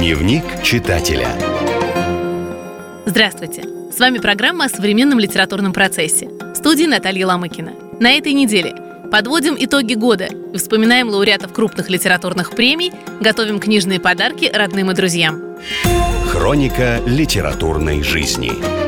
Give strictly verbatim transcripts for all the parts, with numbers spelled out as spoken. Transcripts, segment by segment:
Дневник читателя. Здравствуйте! С вами программа о современном литературном процессе. В студии Наталья Ломыкина. На этой неделе подводим итоги года и вспоминаем лауреатов крупных литературных премий, готовим книжные подарки родным и друзьям. Хроника литературной жизни.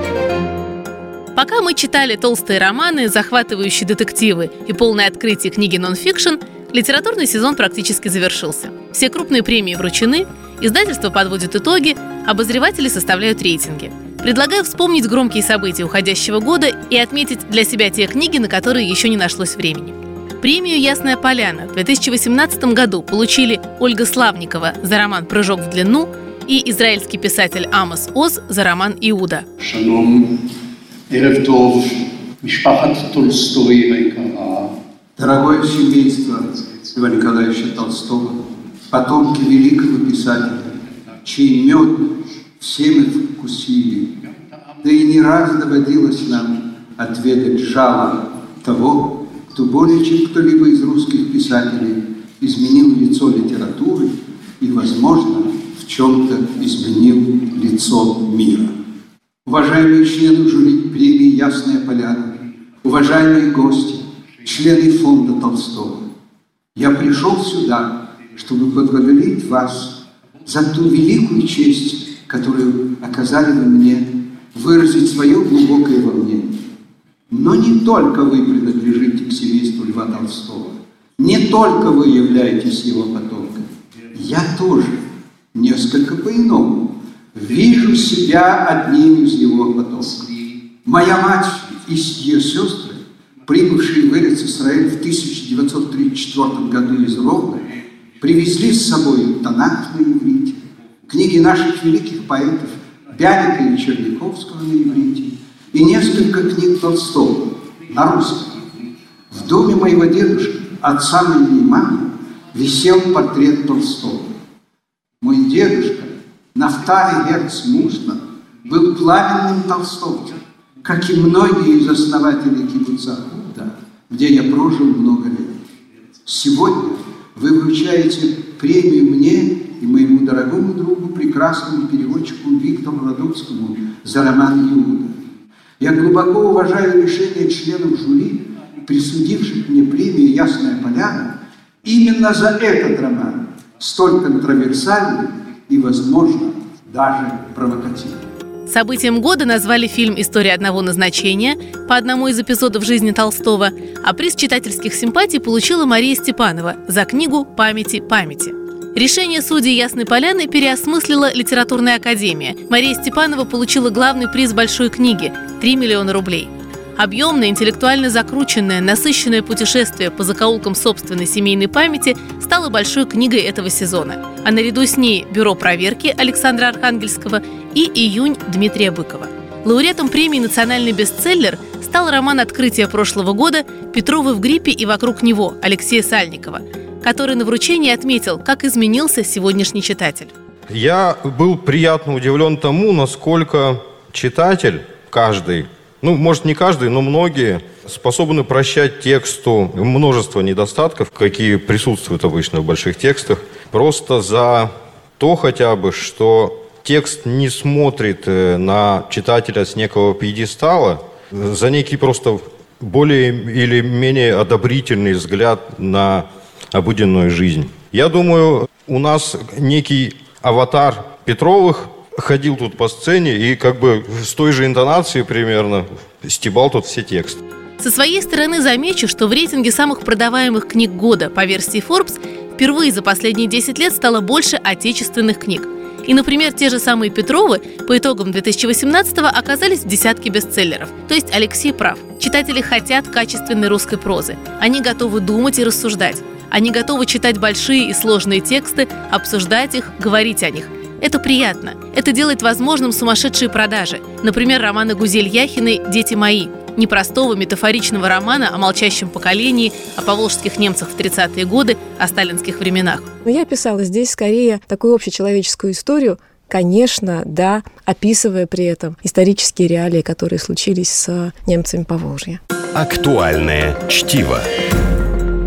Пока мы читали толстые романы, захватывающие детективы и полное открытие книги нон-фикшн, литературный сезон практически завершился. Все крупные премии вручены, издательство подводит итоги, обозреватели составляют рейтинги. Предлагаю вспомнить громкие события уходящего года и отметить для себя те книги, на которые еще не нашлось времени. Премию «Ясная поляна» в две тысячи восемнадцатом году получили Ольга Славникова за роман «Прыжок в длину» и израильский писатель Амос Оз за роман «Иуда». Шалом, эрев тов, мишпахат Толстой вайкара. Дорогое семейство Льва Николаевича Толстого, потомки великого писателя, чей мед все мы вкусили, да и не раз доводилось нам отведать жало того, кто более чем кто-либо из русских писателей изменил лицо литературы и, возможно, в чем-то изменил лицо мира. Уважаемые члены жюри премии «Ясная поляна», уважаемые гости, члены фонда Толстого, я пришел сюда, чтобы поблагодарить вас за ту великую честь, которую оказали вы мне, выразить свое глубокое волнение. Но не только вы принадлежите к семейству Льва Толстого, не только вы являетесь его потомками. Я тоже, несколько по-иному, вижу себя одним из его потомков. Моя мать и ее сестры, прибывшие в Эрец-Исраэль в тысяча девятьсот тридцать четвёртом году из Ровно, привезли с собой Танах на иврите, книги наших великих поэтов Бяника и Черняковского на иврите и несколько книг Толстого на русском. В доме моего дедушки, отца моей мамы, висел портрет Толстого. Мой дедушка, Нафтали Герц Мушна, был пламенным толстовцем, как и многие из основателей кибуца Худа, где я прожил много лет. Сегодня вы вручаете премию мне и моему дорогому другу, прекрасному переводчику Виктору Радуцкому за роман «Иуда». Я глубоко уважаю решение членов жюри, присудивших мне премию «Ясная поляна», именно за этот роман, столь контроверсальный и, возможно, даже провокативный. Событием года назвали фильм «История одного назначения» по одному из эпизодов жизни Толстого, а приз читательских симпатий получила Мария Степанова за книгу «Памяти памяти». Решение судей «Ясной поляны» переосмыслила Литературная академия. Мария Степанова получила главный приз большой книги – три миллиона рублей. Объемное, интеллектуально закрученное, насыщенное путешествие по закоулкам собственной семейной памяти стало большой книгой этого сезона. А наряду с ней «Бюро проверки» Александра Архангельского и «Июнь» Дмитрия Быкова. Лауреатом премии «Национальный бестселлер» стал роман открытия прошлого года «Петровы в гриппе и вокруг него» Алексея Сальникова, который на вручении отметил, как изменился сегодняшний читатель. Я был приятно удивлен тому, насколько читатель, каждый, ну, может, не каждый, но многие способны прощать тексту множество недостатков, какие присутствуют обычно в больших текстах, просто за то хотя бы, что текст не смотрит на читателя с некого пьедестала, за некий просто более или менее одобрительный взгляд на обыденную жизнь. Я думаю, у нас некий аватар Петровых ходил тут по сцене и как бы с той же интонацией примерно стебал тут все тексты. Со своей стороны замечу, что в рейтинге самых продаваемых книг года по версии Forbes впервые за последние десять лет стало больше отечественных книг. И, например, те же самые Петровы по итогам две тысячи восемнадцатого оказались в десятке бестселлеров. То есть Алексей прав. Читатели хотят качественной русской прозы. Они готовы думать и рассуждать. Они готовы читать большие и сложные тексты, обсуждать их, говорить о них. Это приятно. Это делает возможным сумасшедшие продажи. Например, романа Гузель Яхиной «Дети мои». Непростого метафоричного романа о молчащем поколении, о поволжских немцах в тридцатые годы, о сталинских временах. Но я писала здесь скорее такую общечеловеческую историю, конечно, да, описывая при этом исторические реалии, которые случились с немцами Поволжья. Актуальное чтиво.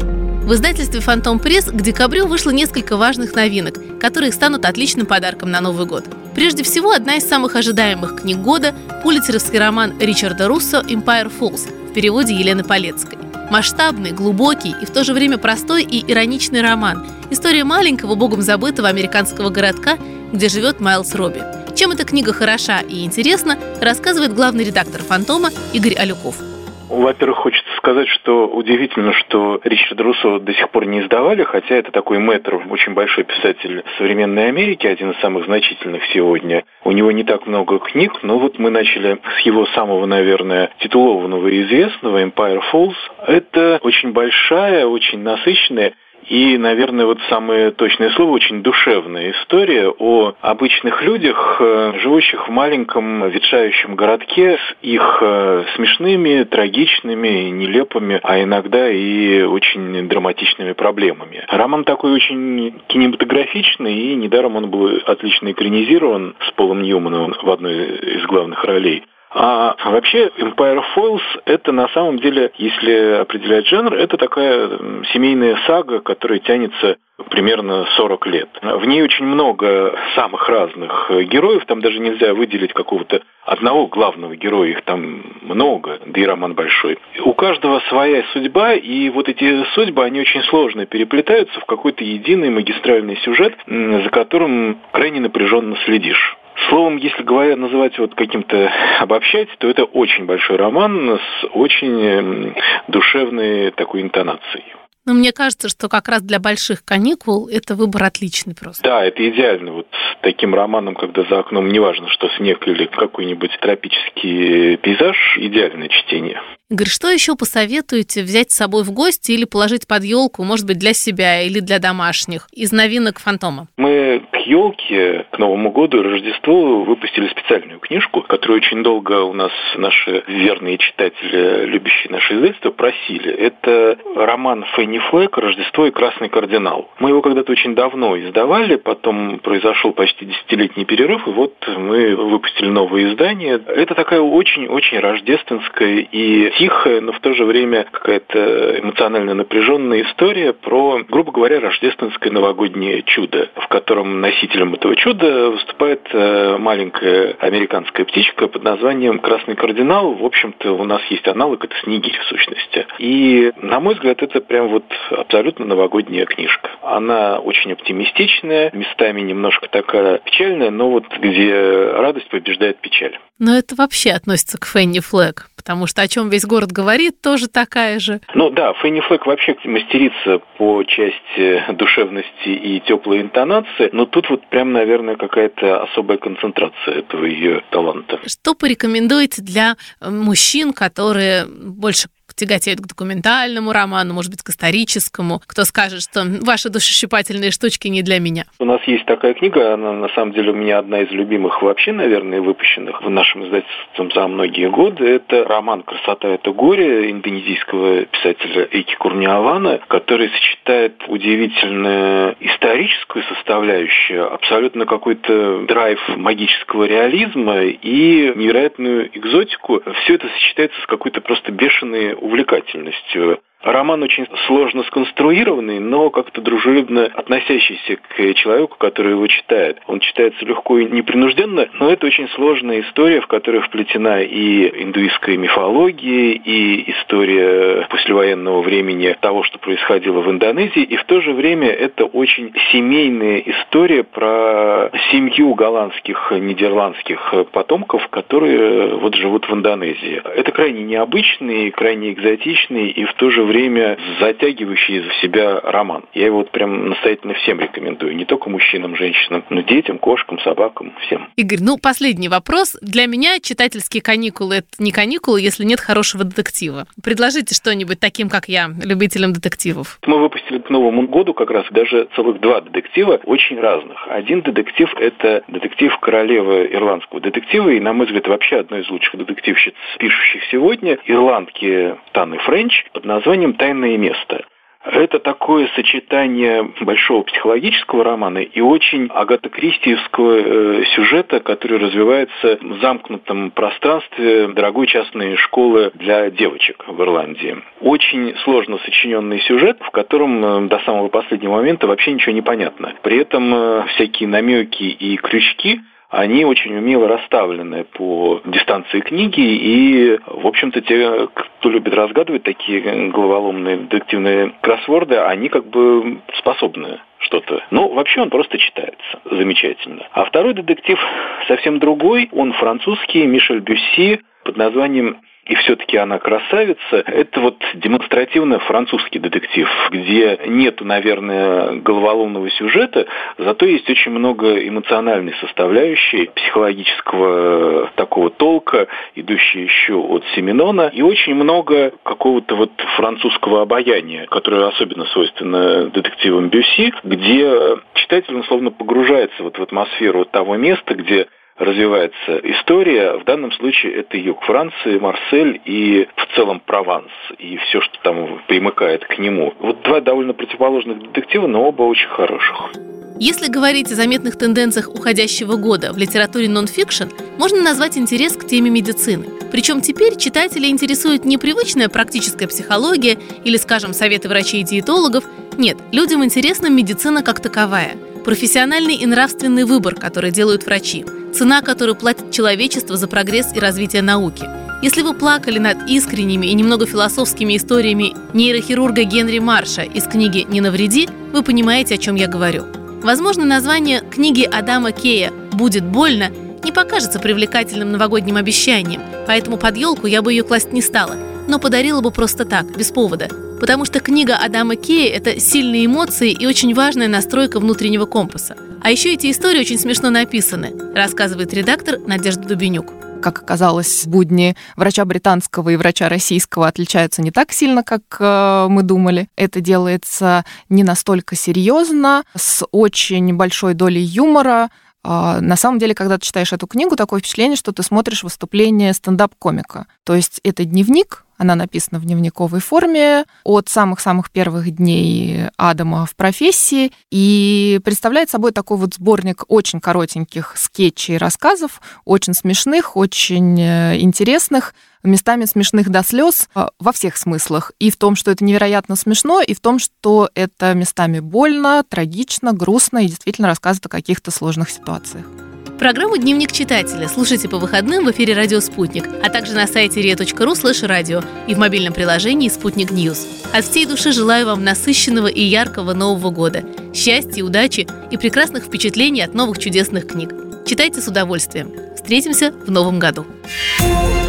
В издательстве «Фантом Пресс» к декабрю вышло несколько важных новинок, которые станут отличным подарком на Новый год. Прежде всего, одна из самых ожидаемых книг года – пулитцеровский роман Ричарда Руссо «Empire Falls» в переводе Елены Полецкой. Масштабный, глубокий и в то же время простой и ироничный роман. История маленького, богом забытого американского городка, где живет Майлз Робби. Чем эта книга хороша и интересна, рассказывает главный редактор «Фантома» Игорь Алюков. Во-первых, хочется сказать, что удивительно, что Ричарда Руссо до сих пор не издавали, хотя это такой мэтр, очень большой писатель современной Америки, один из самых значительных сегодня. У него не так много книг, но вот мы начали с его самого, наверное, титулованного и известного «Empire Falls». Это очень большая, очень насыщенная и, наверное, вот самое точное слово, очень душевная история о обычных людях, живущих в маленьком ветшающем городке с их смешными, трагичными, нелепыми, а иногда и очень драматичными проблемами. Роман такой очень кинематографичный, и недаром он был отлично экранизирован с Полом Ньюманом в одной из главных ролей. А вообще Empire Falls – это на самом деле, если определять жанр, это такая семейная сага, которая тянется примерно сорок лет. В ней очень много самых разных героев, там даже нельзя выделить какого-то одного главного героя, их там много, да и роман большой. У каждого своя судьба, и вот эти судьбы, они очень сложно переплетаются в какой-то единый магистральный сюжет, за которым крайне напряженно следишь. Словом, если говоря, называть вот каким-то обобщать, то это очень большой роман с очень душевной такой интонацией. Но мне кажется, что как раз для больших каникул это выбор отличный просто. Да, это идеально. Вот с таким романом, когда за окном неважно, что снег или какой-нибудь тропический пейзаж, идеальное чтение. Игорь, что еще посоветуете взять с собой в гости или положить под елку, может быть, для себя или для домашних, из новинок «Фантома»? Мы к елке, к Новому году и Рождеству выпустили специальную книжку, которую очень долго у нас наши верные читатели, любящие наше издательство, просили. Это роман Фенни Флэк «Рождество и красный кардинал». Мы его когда-то очень давно издавали, потом произошел почти десятилетний перерыв, и вот мы выпустили новое издание. Это такая очень-очень рождественская и тихая, но в то же время какая-то эмоционально напряженная история про, грубо говоря, рождественское новогоднее чудо, в котором носителем этого чуда выступает маленькая американская птичка под названием «Красный кардинал». В общем-то, у нас есть аналог, это Снегирь в сущности. И, на мой взгляд, это прям вот абсолютно новогодняя книжка. Она очень оптимистичная, местами немножко такая печальная, но вот где радость побеждает печаль. Но это вообще относится к Фенни Флэк, потому что о чем весь город говорит, тоже такая же. Ну да, Фенни Флэк вообще мастерица по части душевности и теплой интонации, но тут вот прям, наверное, какая-то особая концентрация этого ее таланта. Что порекомендуете для мужчин, которые больше тяготеют к документальному роману, может быть, к историческому? Кто скажет, что ваши душещипательные штучки не для меня? У нас есть такая книга, она на самом деле у меня одна из любимых вообще, наверное, выпущенных в нашем издательстве за многие годы. Это роман «Красота – это горе» индонезийского писателя Эйки Курниавана, который сочетает удивительную историческую составляющую, абсолютно какой-то драйв магического реализма и невероятную экзотику. Все это сочетается с какой-то просто бешеной увлекательностью. Роман очень сложно сконструированный, но как-то дружелюбно относящийся к человеку, который его читает. Он читается легко и непринужденно, но это очень сложная история, в которой вплетена и индуистская мифология, и история послевоенного времени того, что происходило в Индонезии, и в то же время это очень семейная история про семью голландских, нидерландских потомков, которые вот живут в Индонезии. Это крайне необычный, крайне экзотичный и в то же время затягивающий за себя роман. Я его вот прям настоятельно всем рекомендую. Не только мужчинам, женщинам, но детям, кошкам, собакам, всем. Игорь, ну последний вопрос. Для меня читательские каникулы – это не каникулы, если нет хорошего детектива. Предложите что-нибудь таким, как я, любителям детективов. Мы выпустили к Новому году как раз даже целых два детектива, очень разных. Один детектив – это детектив королевы ирландского детектива, и, на мой взгляд, вообще одной из лучших детективщиц, пишущих сегодня, ирландки Таны Френч, под названием «Тайное место». Это такое сочетание большого психологического романа и очень агатокристиевского э, сюжета, который развивается в замкнутом пространстве дорогой частной школы для девочек в Ирландии. Очень сложно сочиненный сюжет, в котором э, до самого последнего момента вообще ничего не понятно. При этом э, всякие намеки и крючки, они очень умело расставлены по дистанции книги, и, в общем-то, те, кто любит разгадывать такие головоломные детективные кроссворды, они как бы способны что-то. Но вообще он просто читается замечательно. А второй детектив совсем другой, он французский, Мишель Бюсси, под названием «И все-таки она красавица». Это вот демонстративно французский детектив, где нету, наверное, головоломного сюжета, зато есть очень много эмоциональной составляющей, психологического такого толка, идущей еще от Симонона, и очень много какого-то вот французского обаяния, которое особенно свойственно детективам Бюсси, где читатель, он словно погружается вот в атмосферу того места, где развивается история. В данном случае это юг Франции, Марсель и в целом Прованс, и все, что там примыкает к нему. Вот два довольно противоположных детектива, но оба очень хороших. Если говорить о заметных тенденциях уходящего года в литературе нон-фикшн, можно назвать интерес к теме медицины. Причем теперь читателей интересует не привычная практическая психология или, скажем, советы врачей и диетологов. Нет, людям интересна медицина как таковая. Профессиональный и нравственный выбор, который делают врачи. Цена, которую платит человечество за прогресс и развитие науки. Если вы плакали над искренними и немного философскими историями нейрохирурга Генри Марша из книги «Не навреди», вы понимаете, о чем я говорю. Возможно, название книги Адама Кея «Будет больно» не покажется привлекательным новогодним обещанием, поэтому под елку я бы ее класть не стала, но подарила бы просто так, без повода. Потому что книга Адама Кея – это сильные эмоции и очень важная настройка внутреннего компаса. А еще эти истории очень смешно написаны, рассказывает редактор Надежда Дубенюк. Как оказалось, будни врача британского и врача российского отличаются не так сильно, как э, мы думали. Это делается не настолько серьезно, с очень большой долей юмора. Э, на самом деле, когда ты читаешь эту книгу, такое впечатление, что ты смотришь выступление стендап-комика. То есть это дневник, она написана в дневниковой форме от самых-самых первых дней Адама в профессии и представляет собой такой вот сборник очень коротеньких скетчей и рассказов, очень смешных, очень интересных, местами смешных до слез во всех смыслах. И в том, что это невероятно смешно, и в том, что это местами больно, трагично, грустно и действительно рассказывает о каких-то сложных ситуациях. Программу «Дневник читателя» слушайте по выходным в эфире «Радио Спутник», а также на сайте риа точка ру слэш радио и в мобильном приложении «Спутник Ньюс». От всей души желаю вам насыщенного и яркого Нового года, счастья, удачи и прекрасных впечатлений от новых чудесных книг. Читайте с удовольствием. Встретимся в Новом году.